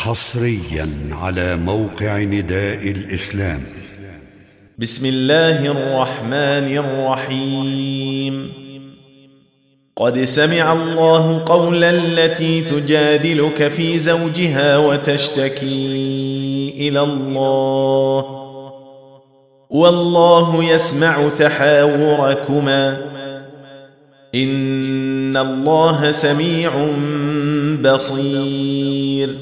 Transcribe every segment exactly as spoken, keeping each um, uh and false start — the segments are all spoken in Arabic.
حصريا على موقع نداء الإسلام. بسم الله الرحمن الرحيم. قد سمع الله قول التي تجادلك في زوجها وتشتكي إلى الله والله يسمع تحاوركما إن الله سميع بصير.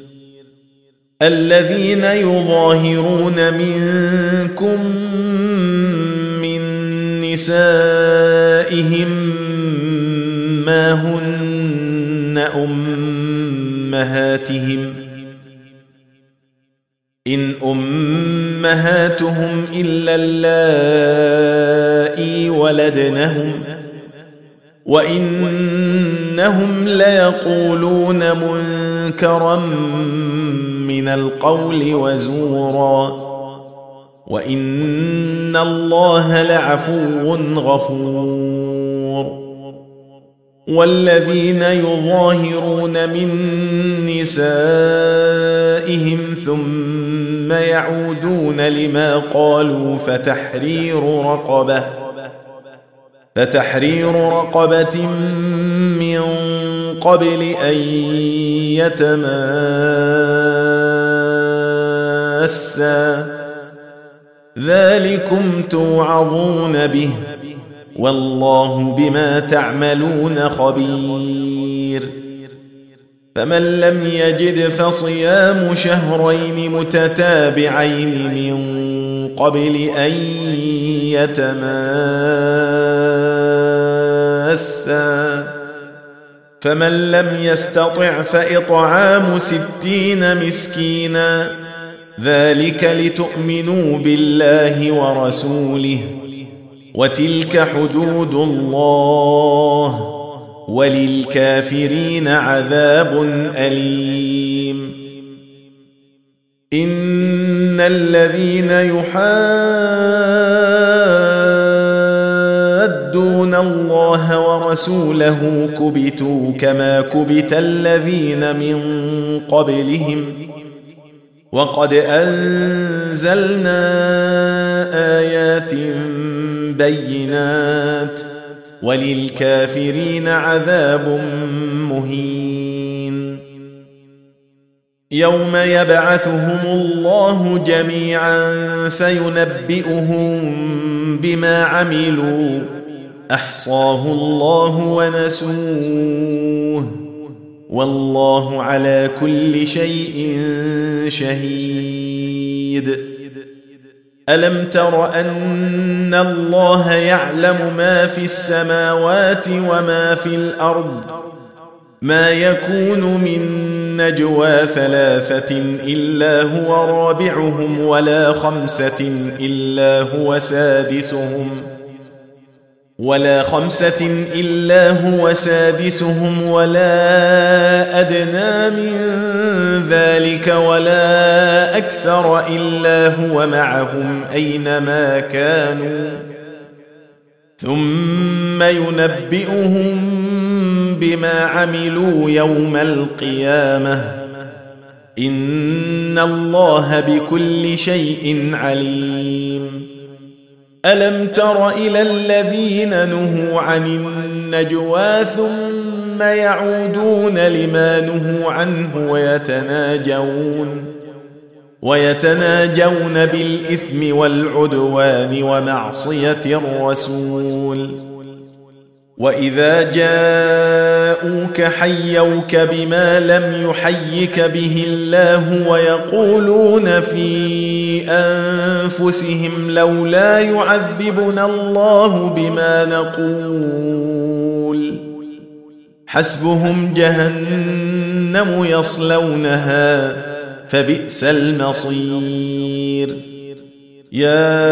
الذين يظاهرون منكم من نسائهم ما هن أمهاتهم إن أمهاتهم إلا اللائي ولدنهم وإنهم ليقولون منكرا من القول وزورا وإن الله لعفو غفور. والذين يظاهرون من نسائهم ثم يعودون لما قالوا فتحرير رقبة فتحرير رقبة من قبل أن يتماسا ذلكم توعظون به والله بما تعملون خبير. فمن لم يجد فصيام شهرين متتابعين من قبل أن يتماسا فمن لم يستطع فإطعام ستين مسكينا ذلك لتؤمنوا بالله ورسوله وتلك حدود الله وللكافرين عذاب أليم. إن الذين يحادون الله ورسوله كبتوا كما كبت الذين من قبلهم وقد أنزلنا آيات بينات وللكافرين عذاب مهين. يوم يبعثهم الله جميعا فينبئهم بما عملوا أحصاه الله ونسوه والله على كل شيء شهيد. ألم تر أن الله يعلم ما في السماوات وما في الأرض ما يكون من نجوى ثلاثة إلا هو رابعهم ولا خمسة إلا هو سادسهم ولا خمسة إلا هو سادسهم ولا أدنى من ذلك ولا أكثر إلا هو معهم أينما كانوا ثم ينبئهم بما عملوا يوم القيامة إن الله بكل شيء عليم. ألم تر إلى الذين نهوا عن النجوى ثم يعودون لما نهوا عنه ويتناجون ويتناجون بالإثم والعدوان ومعصية الرسول وإذا جاءوك حيوك بما لم يحيك به الله ويقولون في أنفسهم لولا يعذبنا الله بما نقول حسبهم جهنم يصلونها فبئس المصير. يا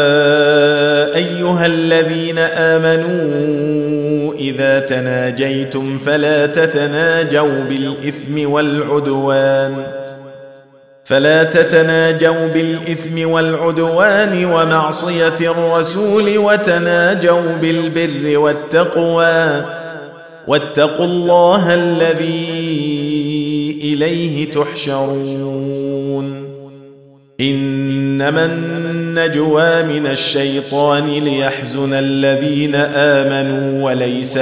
أيها الذين آمنوا إذا تناجيتم فلا تتناجوا بالإثم والعدوان فلا تتناجوا بالإثم والعدوان ومعصية الرسول وتناجوا بالبر والتقوى واتقوا الله الذي إليه تحشرون إنما النجوى من الشيطان ليحزن الذين آمنوا وليس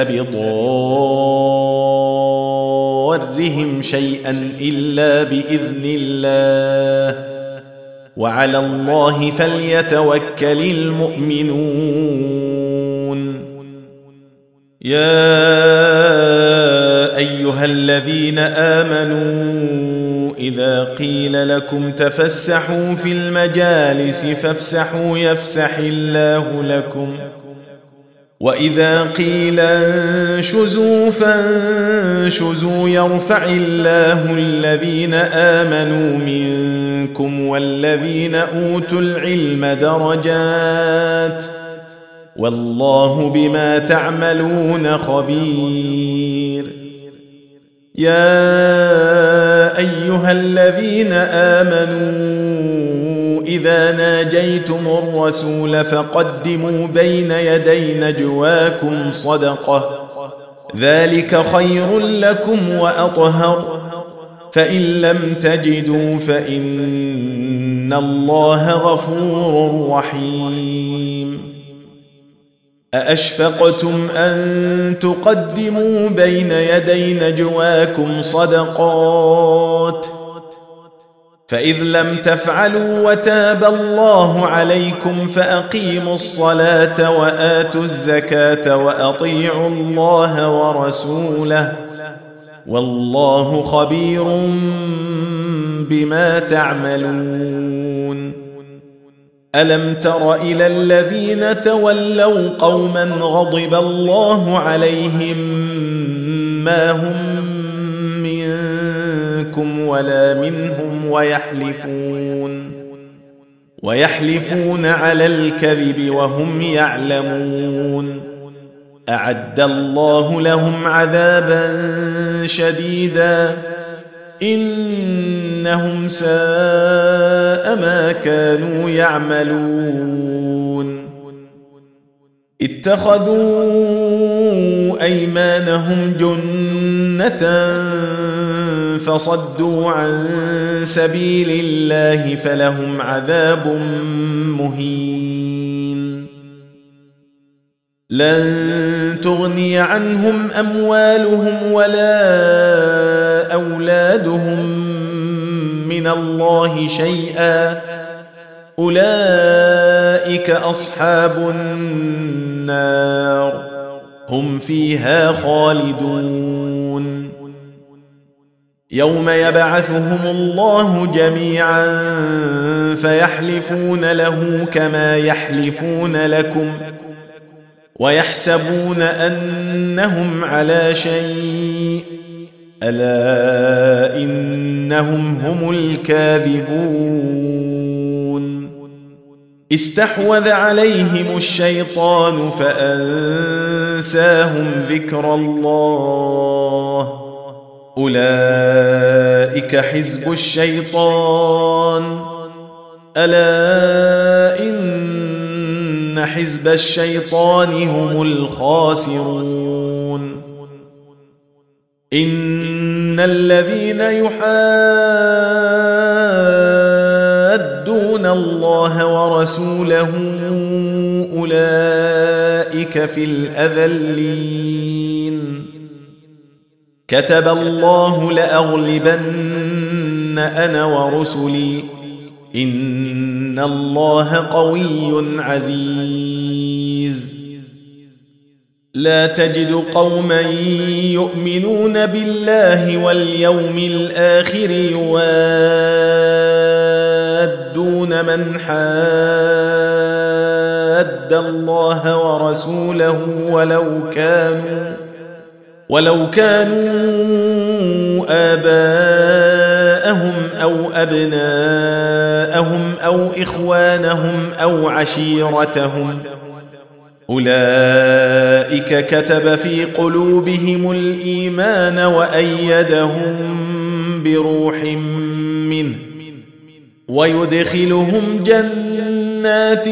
بضارهم شيئا إلا بإذن الله وعلى الله فليتوكل المؤمنون يا أيها الذين آمنوا إذا قيل لكم تفسحوا في المجالس فافسحوا يفسح الله لكم وإذا قيل انشزوا فانشزوا يرفع الله الذين آمنوا منكم والذين أوتوا العلم درجات والله بما تعملون خبير يا أيها الذين آمنوا إذا ناجيتم الرسول فقدموا بين يدي نجواكم صدقة ذلك خير لكم وأطهر فإن لم تجدوا فإن الله غفور رحيم أأشفقتم أن تقدموا بين يدي نجواكم صدقات فإذ لم تفعلوا وتاب الله عليكم فأقيموا الصلاة وآتوا الزكاة وأطيعوا الله ورسوله والله خبير بما تعملون ألم تر إلى الذين تولوا قوما غضب الله عليهم ما هم منكم ولا منهم ويحلفون ويحلفون على الكذب وهم يعلمون أعد الله لهم عذابا شديدا إنهم ساء ما كانوا يعملون اتخذوا أيمانهم جنة فصدوا عن سبيل الله فلهم عذاب مهين لن تغني عنهم أموالهم ولا أولادهم من الله شيئا أولئك أصحاب النار هم فيها خالدون يوم يبعثهم الله جميعا فيحلفون له كما يحلفون لكم ويحسبون أنهم على شيء ألا إنهم هم الكاذبون استحوذ عليهم الشيطان فأنساهم ذكر الله أولئك حزب الشيطان ألا إن حزب الشيطان هم الخاسرون إن الذين يحادون الله ورسوله أولئك في الأذلين كتب الله لأغلبن أنا ورسلي إن الله قوي عزيز لا تجد قوما يؤمنون بالله واليوم الآخر يوادون من حاد الله ورسوله ولو كانوا ولو كانوا آباءهم أو أبناءهم أو إخوانهم أو عشيرتهم أولئك كتب في قلوبهم الإيمان وأيدهم بروح منه ويدخلهم جنات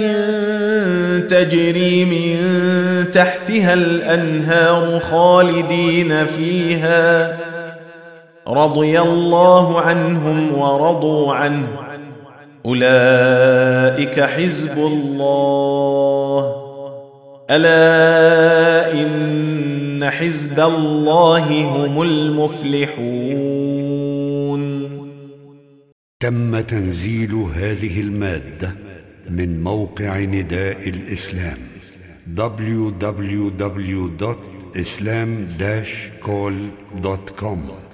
تجري من تحتها الأنهار خالدين فيها رضي الله عنهم ورضوا عنه أولئك حزب الله ألا إن حزب الله هم المفلحون. تم تنزيل هذه المادة من موقع نداء الإسلام دبليو دبليو دبليو دوت islam dash call دوت كوم.